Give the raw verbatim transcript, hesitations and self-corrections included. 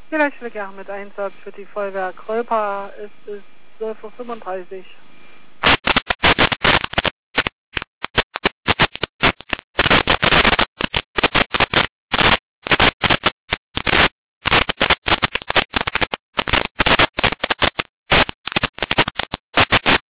Vielleicht fliege ich auch mit Einsatz für die Feuerwehr Kröper. Es ist zwölf Uhr fünfunddreißig.